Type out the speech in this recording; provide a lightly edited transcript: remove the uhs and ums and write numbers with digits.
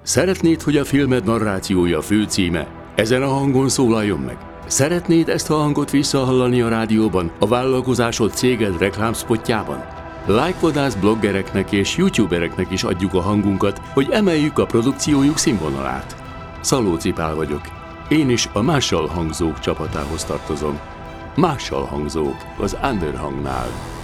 Szeretnéd, hogy a filmed narrációja főcíme ezen a hangon szólaljon meg? Szeretnéd ezt a hangot visszahallani a rádióban, a vállalkozásod céged reklámszpotjában? Like-vadász bloggereknek és youtubereknek is adjuk a hangunkat, hogy emeljük a produkciójuk színvonalát. Szalóci Pál vagyok. Én is a Mással hangzók csapatához tartozom. Mással hangzók az Underhangnál.